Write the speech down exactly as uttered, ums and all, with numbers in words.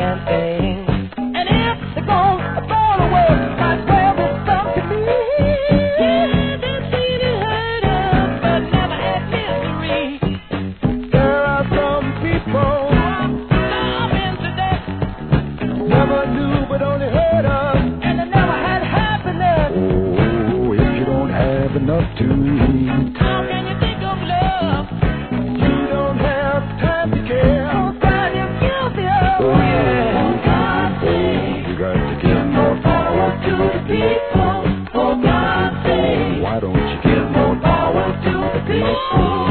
understanding. And if they're gonna throw away, might well be something to me. Yeah, they've seen it, heard of, but never had misery. There are some people loving to death, never knew but only heard of, and they never had happiness. Oh, if you don't have enough to eat, How can you think of love? you don't have time to care. Oh, God, you're guilty of. Oh, Yeah. For God's sake, you got to give more power to the people. For God's sake, Why don't you give more power to the people.